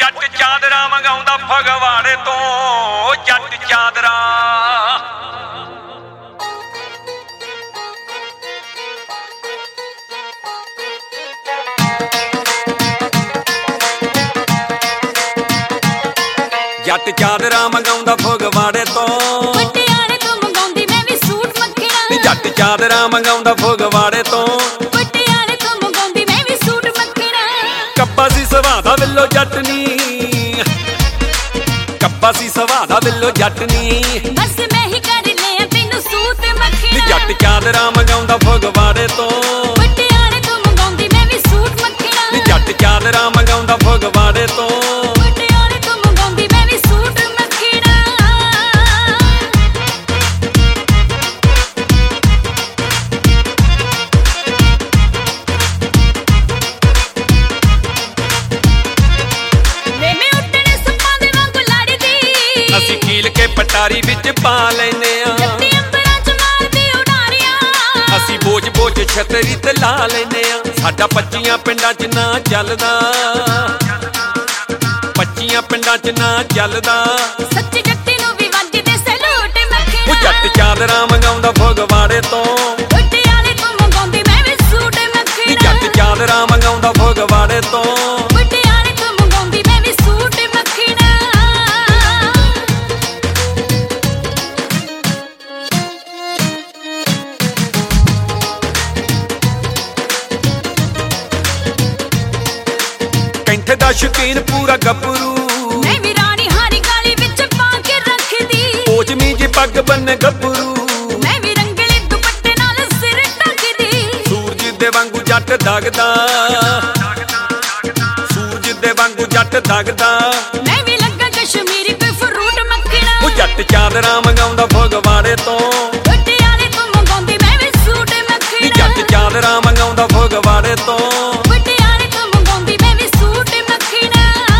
ਜੱਟ ਚਾਦਰਾ ਮੰਗਾਉਂਦਾ ਫਗਵਾੜੇ ਤੋਂ ਜੱਟ ਚਾਦਰਾ। ਜੱਟ ਚਾਦਰਾ ਮੰਗਾਉਂਦਾ ਫਗਵਾੜੇ ਤੋਂ ਪਟਿਆਲੇ ਤੋਂ ਮੰਗਾਉਂਦੀ ਮੈਂ ਵੀ ਸੂਟ ਮੱਖਣਾ। ਜੱਟ ਚਾਦਰਾ ਮੰਗਾਉਂਦਾ ਫਗਵਾੜੇ ਤੋਂ ਪਟਿਆਲੇ ਤੋਂ ਮੰਗਾਉਂਦੀ ਮੈਂ ਵੀ ਸੂਟ ਮੱਖਣਾ। ਕੱਪਾ ਸੀ ਸੁਭਾਅ ਦਾ ਬਿੱਲੋ ਜੱਟ ਨੀ, ਕੱਪਾ ਸੀ ਸੁਭਾਅ ਦਾ ਬਿੱਲੋ ਜੱਟ ਨੀ। ਬਸ ਮੈਂ ਹੀ ਕਰ ਲਿਆ ਤੈਨੂੰ ਸੂਟ ਮੱਖਣਾ। ਜੱਟ ਚਾਦਰਾ ਮੰਗਾਉਂਦਾ ਫਗਵਾੜੇ ਤੋਂ ਪਟਿਆਲੇ ਤੋਂ ਮੰਗਾਉਂਦੀ ਮੈਂ ਵੀ ਸੂਟ ਮੱਖਣਾ। ਜੱਟ ਚਾਦਰਾ ਮੰਗਾਉਂਦਾ ਫਗਵਾੜੇ ਤੋਂ ਪਟਿਆਲੇ ਤੋਂ ਮੰਗਾਉਂਦੀ ਮੈਂ ਵੀ ਸੂਟ ਮੱਖਣਾ। ਵੇ ਮੈਂ ਉੱਡਣੇ ਸੱਪਾਂ ਦੇ ਵਾਂਗੂ ਲੜਦੀ, ਅਸੀਂ ਕੀਲ ਕੇ ਪਟਾਰੀ ਵਿੱਚ ਪਾ ਲੈਨੇ ਆ। ਜੱਟੀ ਅੰਬਰਾਂ ਚ ਮਾਰਦੀ ਉਡਾਰੀਆਂ, ਅਸੀਂ ਬੋਝ ਬੋਝ ਛਤਰੀ ਤੇ ਲਾ ਲੈਨੇ ਆ। ਸਾਡਾ 25 ਪਿੰਡਾਂ 'ਚ ਨਾ ਚੱਲਦਾ, 25 ਪਿੰਡਾਂ 'ਚ ਨਾ ਚੱਲਦਾ। ਸੱਚੀ ਜੱਟੀ ਨੂੰ ਵੀ ਵੱਜਦੇ ਸਲੂਟ ਮੱਖਣਾ। ਉਹ ਜੱਟ ਚਾਦਰਾ ਮੰਗਾਉਂਦਾ ਫਗਵਾੜੇ ਤੋਂ ਪਟਿਆਲੇ ਤੋਂ ਮੰਗਾਉਂਦੀ ਮੈਂ ਵੀ ਸੂਟ ਮੱਖਣਾ। ਜੱਟ ਚਾਦਰਾ ਮੰਗਾਉਂਦਾ ਫਗਵਾੜੇ ਤੋਂ ਪਟਿਆਲੇ ਤੋਂ ਮੰਗਾਉਂਦੀ ਮੈਂ ਵੀ ਸੂਟ ਮੱਖਣਾ। ਕੈਂਠੇ ਦਾ ਸ਼ੌਕੀਨ ਪੂਰਾ ਗੱਭਰੂ, ਮੈਂ ਵੀ ਰਾਣੀ ਹਾਰੀ ਗਾਲੀ ਵਿੱਚ ਪਾ ਕੇ ਰੱਖਦੀ। ਪੋਚਮੀ ਜੀ ਪੱਗ ਬੰਨੇ ਗੱਭਰੂ, ਮੈਂ ਵੀ ਰੰਗਲੇ ਦੁਪੱਟੇ ਨਾਲ ਸਿਰ ਢੱਕਦੀ। ਸੂਰਜ ਦੇ ਵਾਂਗੂ ਜੱਟ ਦਗਦਾ, ਸੂਰਜ ਦੇ ਵਾਂਗੂ ਜੱਟ ਦਗਦਾ। ਮੈਂ ਵੀ ਲੱਗਾ ਕਸ਼ਮੀਰੀ ਕੋਈ ਫਰੂਟ ਮੱਖਣਾ। ਉਹ ਜੱਟ ਚਾਦਰਾ ਮੰਗਾਉਂਦਾ ਫਗਵਾੜੇ ਤੋਂ ਪਟਿਆਲੇ ਤੋਂ ਮੰਗਾਉਂਦੀ ਮੈਂ ਵੀ ਸੂਟ ਮੱਖਣਾ। ਜੱਟ ਚਾਦਰਾ ਮੰਗਾਉਂਦਾ ਫਗਵਾੜੇ ਤੋਂ ਪਟਿਆਲੇ ਤੋਂ ਮੰਗਾਉਂਦੀ ਮੈਂ ਵੀ ਸੂਟ ਮੱਖਣਾ।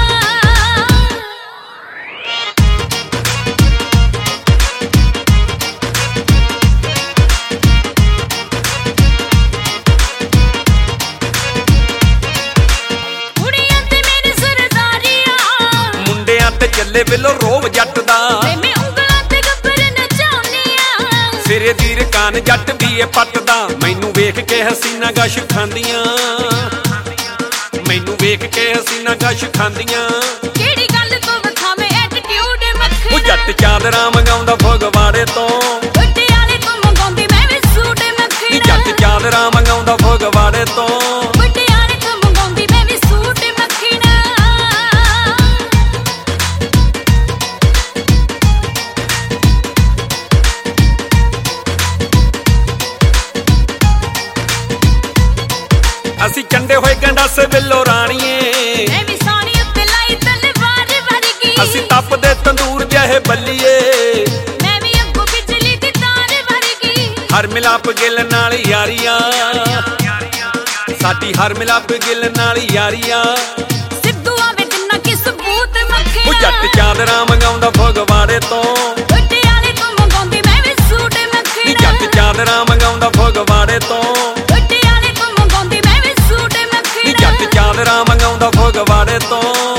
ਕੁੜੀਆਂ ਤੇ ਮੇਰੇ ਸਰਦਾਰੀਆਂ, ਮੁੰਡਿਆਂ ਤੇ ਚੱਲੇ ਬਿੱਲੋ ਰੋਬ ਜੱਟ ਦਾ। ਵੇ ਮੈਂ ਉਂਗਲਾਂ ਤੇ ਗੱਭਰ ਨਚਾਉਂਦੀਆਂ। ਸਿਰੇ ਦੀ ਰਕਾਨ ਜੱਟ ਦੀ ਏ ਪੱਟਦਾ। ਮੈਨੂੰ ਵੇਖ ਕੇ ਹਸੀਨਾ ਗਸ਼ ਖਾਂਦੀਆਂ, ਮੈਨੂੰ ਵੇਖ ਕੇ ਹਸੀਨਾ ਗਸ਼ ਖਾਂਦੀਆਂ। ਕਿਹੜੀ ਗੱਲ ਤੋਂ ਵਿਖਾਵੇਂ ਐਟੀਟਿਊਡ ਮੱਖਣਾ। ਉਹ ਜੱਟ ਚਾਦਰਾ ਮੰਗਾਉਂਦਾ ਫਗਵਾੜੇ ਤੋਂ ਪਟਿਆਲੇ ਤੋਂ ਮੰਗਾਉਂਦੀ ਮੈਂ ਵੀ ਸੂਟ ਮੱਖਣਾ। ਜੱਟ ਚਾਦਰਾ ਮੰਗਾਉਂਦਾ ਫਗਵਾੜੇ ਤੋਂ ਪਟਿਆਲੇ ਤੋਂ ਮੰਗਾਉਂਦੀ ਮੈਂ ਵੀ ਸੂਟ ਮੱਖਣਾ। ਅਸੀਂ ਚੰਡੇ ਹੋਏ ਗੰਡਾਸੇ ਬਿੱਲੋ ਰਾਣੀਏ, ਮੈਂ ਵੀ ਸਾਣੀ ਉੱਤੇ ਲਾਈ ਤਲਵਾਰ ਵਰਗੀ। ਅਸੀਂ ਤਪਦੇ ਤੰਦੂਰ ਜਿਹੇ ਬੱਲੀਏ। ਮੈਂ ਵੀ ਅੱਗੋਂ ਬਿਜਲੀ ਦੀ ਤਾਰ ਵਰਗੀ। ਹਰ ਮਿਲਾਪ ਗਿੱਲ ਨਾਲ ਯਾਰੀਆਂ, ਸਾਡੀ ਹਰ ਮਿਲਾਪ ਗਿੱਲ ਨਾਲ ਯਾਰੀਆਂ। ਸਿੱਧੂ ਆਵੇ ਤਿੰਨਾ ਕੀ ਸਬੂਤ ਮੱਖਣਾ। ਉਹ ਜੱਟ ਚਾਦਰਾ ਮੰਗਾਉਂਦਾ ਫਗਵਾੜੇ ਤੋਂ ਪਟਿਆਲੇ ਤੋਂ ਮੰਗਾਉਂਦੀ ਮੈਂ ਵੀ ਸੂਟ ਮੱਖਣਾ। ਜੱਟ ਚਾਦਰਾ ਮੰਗਾਉਂਦਾ ਫਗਵਾੜੇ ਤੋਂ ਪਟਿਆਲੇ ਤੋਂ ਮੰਗਾਉਂਦੀ ਮੈਂ ਵੀ ਸੂਟ ਮੱਖਣਾ। ਜੱਟ ਚਾਦਰਾ ਮੰਗਾਉਂਦਾ ਫਗਵਾੜੇ ਤੋਂ